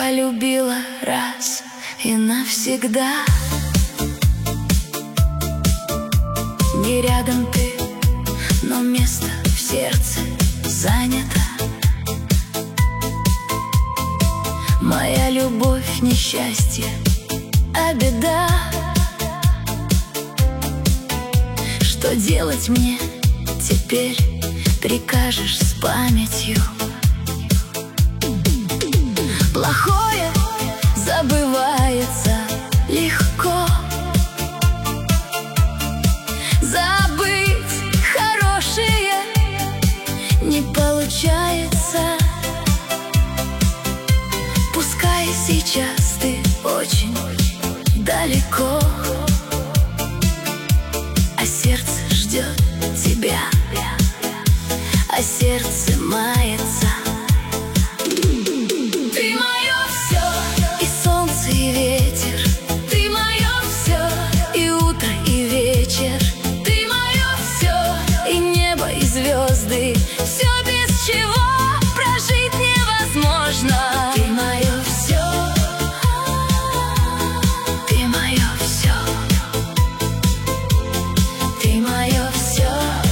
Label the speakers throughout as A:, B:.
A: полюбила раз и навсегда. Не рядом ты, но место в сердце занято. Моя любовь не счастье, а беда. Что делать мне теперь, прикажешь с памятью? Плохое забывается легко, забыть хорошее не получается. Пускай сейчас ты очень далеко, а сердце ждет тебя, а сердце мается. Ты мое все, и солнце, и ветер. Ты мое все, и утро, и вечер. Ты мое все, и небо, и звезды. Все, без чего прожить невозможно. Ты мое все, ты мое все, ты мое все.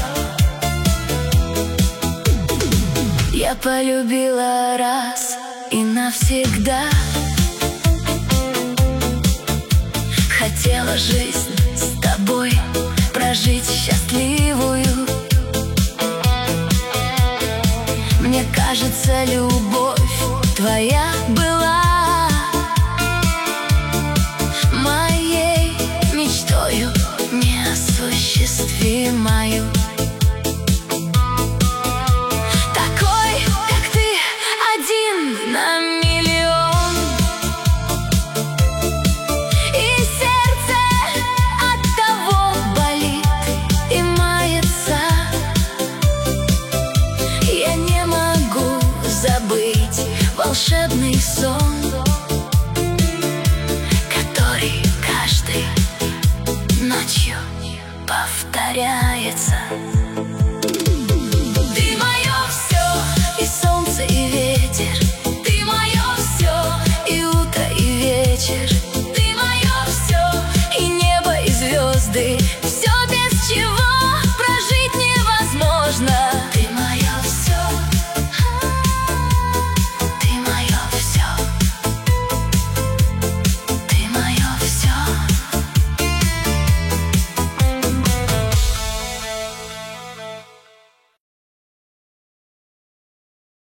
A: Я полюбила раз и навсегда. Хотела жизнь с тобой прожить счастливую. Мне кажется, любовь твоя была моей мечтою неосуществимою. Такой, как ты, один на миллион. И сердце от того болит и мается. Я не могу забыть волшебный сон, который каждой ночью повторяется. Ты мое все, и солнце, и